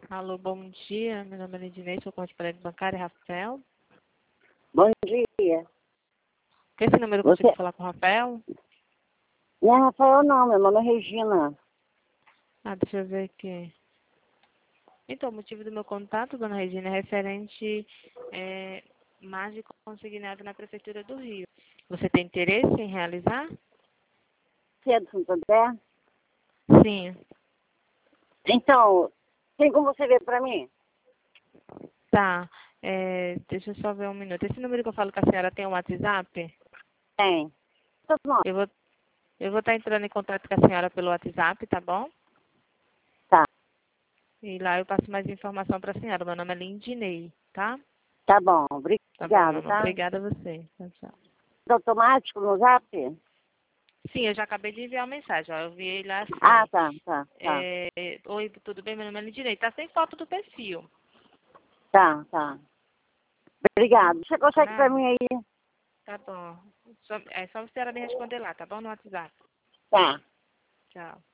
Alô, bom dia. Meu nome é Lidinei, sou correspondente bancária, Rafael. Bom dia. Com esse número eu consigo falar com o Rafael? Não é Rafael não, meu nome é Regina. Deixa eu ver aqui. Então, o motivo do meu contato, dona Regina, é referente mágico consignado na Prefeitura do Rio. Você tem interesse em realizar? Você é do Santander? Sim. Então, tem como você ver pra mim? Tá. Deixa eu só ver um minuto. Esse número que eu falo com a senhora tem um WhatsApp? Tem. Seu nome? Eu vou estar entrando em contato com a senhora pelo WhatsApp, tá bom? Tá. E lá eu passo mais informação para a senhora. Meu nome é Lindinei, tá? Tá bom, Tá bom, meu obrigado, amor. tá? Obrigada a você. Tchau, tchau. Automático no zap? Sim, eu já acabei de enviar uma mensagem, ó. Eu vi lá assim. Ah, tá. Oi, tudo bem? Meu nome é Lindinei. Tá sem foto do perfil. Tá. Obrigado. Você consegue pra Nada? mim aí? Tá bom. É só a senhora me responder lá, tá bom? No WhatsApp. Tá. Tchau.